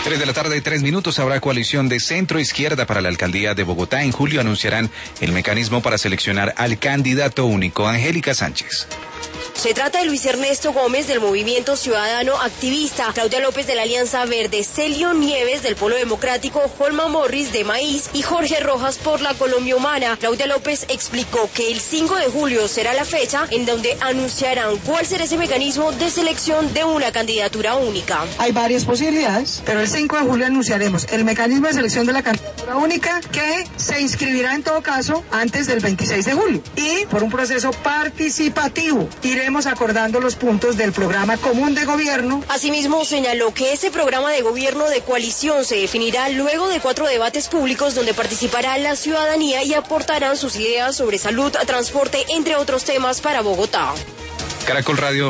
3 de la tarde, 3 minutos, habrá coalición de centro-izquierda para la alcaldía de Bogotá. En julio anunciarán el mecanismo para seleccionar al candidato único. Angélica Sánchez. Se trata de Luis Ernesto Gómez del Movimiento Ciudadano Activista, Claudia López de la Alianza Verde, Celio Nieves del Polo Democrático, Holman Morris de Maíz y Jorge Rojas por la Colombia Humana. Claudia López explicó que el 5 de julio será la fecha en donde anunciarán cuál será ese mecanismo de selección de una candidatura única. Hay varias posibilidades, pero el 5 de julio anunciaremos el mecanismo de selección de la candidatura única que se inscribirá en todo caso antes del 26 de julio y por un proceso participativo iremos acordando los puntos del programa común de gobierno. Asimismo, señaló que ese programa de gobierno de coalición se definirá luego de 4 debates públicos donde participará la ciudadanía y aportarán sus ideas sobre salud, transporte, entre otros temas para Bogotá. Caracol Radio.